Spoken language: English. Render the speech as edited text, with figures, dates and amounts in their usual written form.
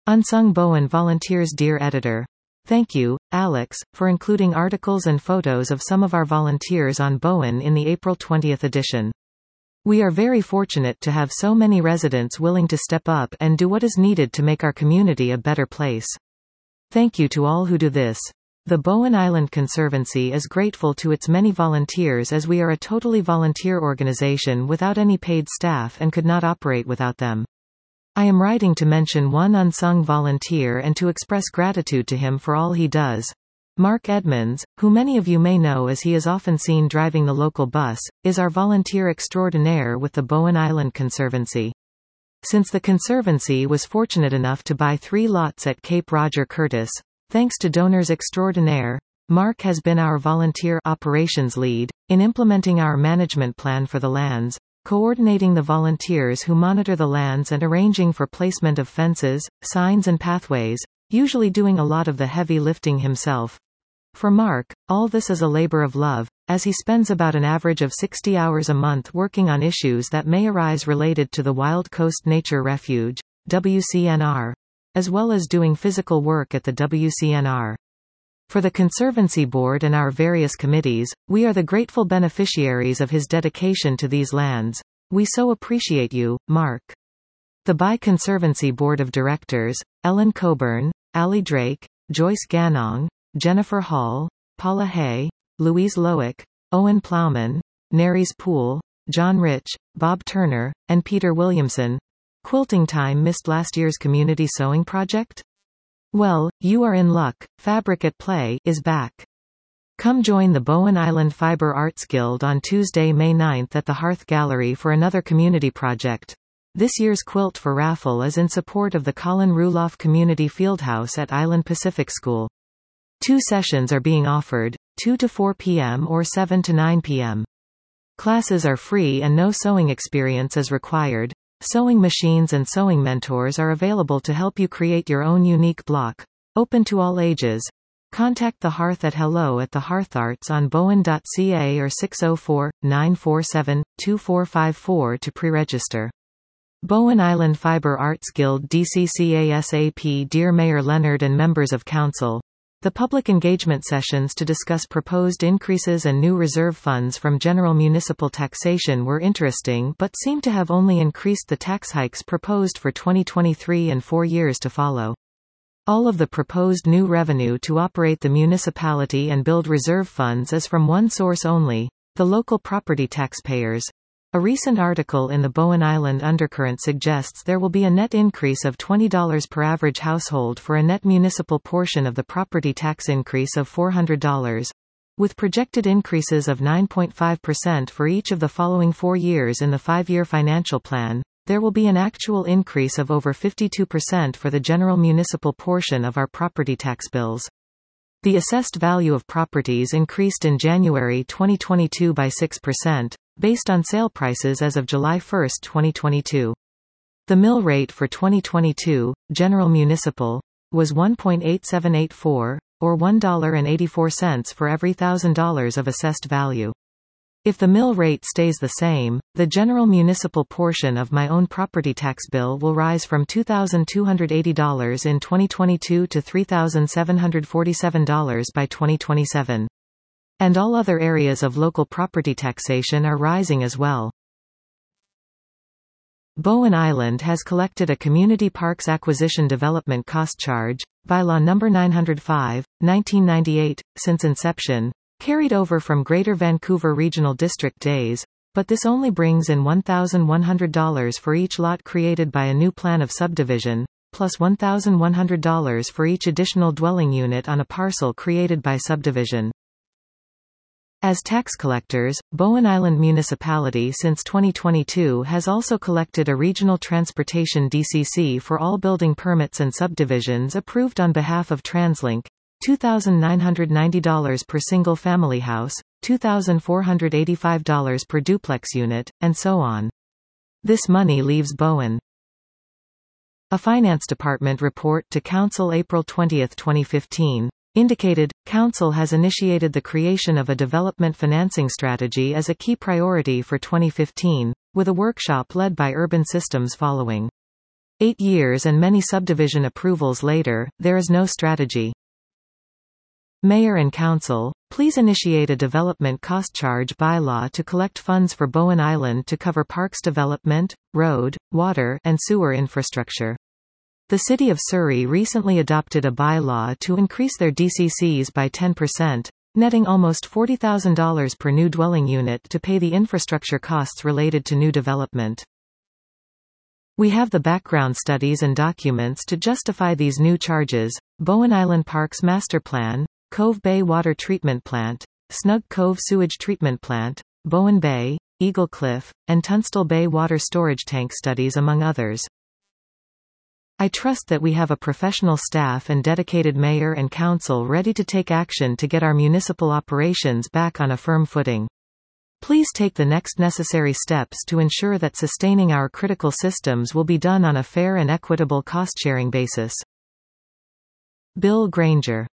Unsung Bowen Volunteers. Dear Editor, thank you, Alex, for including articles and photos of some of our volunteers on Bowen in the April 20th edition. We are very fortunate to have so many residents willing to step up and do what is needed to make our community a better place. Thank you to all who do this. The Bowen Island Conservancy is grateful to its many volunteers, as we are a totally volunteer organization without any paid staff and could not operate without them. I am writing to mention one unsung volunteer and to express gratitude to him for all he does. Mark Edmonds, who many of you may know as he is often seen driving the local bus, is our volunteer extraordinaire with the Bowen Island Conservancy. Since the Conservancy was fortunate enough to buy 3 lots at Cape Roger Curtis, thanks to donors extraordinaire, Mark has been our volunteer operations lead, in implementing our management plan for the lands, coordinating the volunteers who monitor the lands and arranging for placement of fences, signs and pathways, usually doing a lot of the heavy lifting himself. For Mark, all this is a labor of love, as he spends about an average of 60 hours a month working on issues that may arise related to the Wild Coast Nature Refuge, WCNR, as well as doing physical work at the WCNR. For the Conservancy Board and our various committees, we are the grateful beneficiaries of his dedication to these lands. We so appreciate you, Mark. The By Conservancy Board of Directors, Ellen Coburn, Ali Drake, Joyce Ganong, Jennifer Hall, Paula Hay, Louise Loick, Owen Plowman, Nerys Poole, John Rich, Bob Turner, and Peter Williamson. Quilting Time missed last year's community sewing project? Well, you are in luck. Fabric at Play is back. Come join the Bowen Island Fiber Arts Guild on Tuesday, May 9th at the Hearth Gallery for another community project. This year's quilt for raffle is in support of the Colin Ruloff Community Fieldhouse at Island Pacific School. 2 sessions are being offered, 2 to 4 p.m. or 7 to 9 p.m. Classes are free and no sewing experience is required. Sewing machines and sewing mentors are available to help you create your own unique block. Open to all ages. Contact the Hearth at hello@theheartharts on bowen.ca or 604-947-2454 to pre-register. Bowen Island Fiber Arts Guild DCCASAP. Dear Mayor Leonard and members of Council, the public engagement sessions to discuss proposed increases and new reserve funds from general municipal taxation were interesting but seem to have only increased the tax hikes proposed for 2023 and 4 years to follow. All of the proposed new revenue to operate the municipality and build reserve funds is from one source only, the local property taxpayers. A recent article in the Bowen Island Undercurrent suggests there will be a net increase of $20 per average household for a net municipal portion of the property tax increase of $400. With projected increases of 9.5% for each of the following 4 years in the 5-year financial plan, there will be an actual increase of over 52% for the general municipal portion of our property tax bills. The assessed value of properties increased in January 2022 by 6%. Based on sale prices as of July 1, 2022. The mill rate for 2022, general municipal, was 1.8784, or $1.84 for every $1,000 of assessed value. If the mill rate stays the same, the general municipal portion of my own property tax bill will rise from $2,280 in 2022 to $3,747 by 2027. And all other areas of local property taxation are rising as well. Bowen Island has collected a Community Parks Acquisition Development Cost Charge, Bylaw No. 905, 1998, since inception, carried over from Greater Vancouver Regional District days, but this only brings in $1,100 for each lot created by a new plan of subdivision, plus $1,100 for each additional dwelling unit on a parcel created by subdivision. As tax collectors, Bowen Island Municipality since 2022 has also collected a Regional Transportation DCC for all building permits and subdivisions approved on behalf of TransLink, $2,990 per single-family house, $2,485 per duplex unit, and so on. This money leaves Bowen. A Finance Department report to Council April 20, 2015, indicated, Council has initiated the creation of a development financing strategy as a key priority for 2015, with a workshop led by Urban Systems following. 8 years and many subdivision approvals later, there is no strategy. Mayor and Council, please initiate a development cost charge bylaw to collect funds for Bowen Island to cover parks development, road, water, and sewer infrastructure. The City of Surrey recently adopted a bylaw to increase their DCCs by 10%, netting almost $40,000 per new dwelling unit to pay the infrastructure costs related to new development. We have the background studies and documents to justify these new charges: Bowen Island Parks Master Plan, Cove Bay Water Treatment Plant, Snug Cove Sewage Treatment Plant, Bowen Bay, Eagle Cliff, and Tunstall Bay Water Storage Tank studies among others. I trust that we have a professional staff and dedicated mayor and council ready to take action to get our municipal operations back on a firm footing. Please take the next necessary steps to ensure that sustaining our critical systems will be done on a fair and equitable cost-sharing basis. Bill Granger.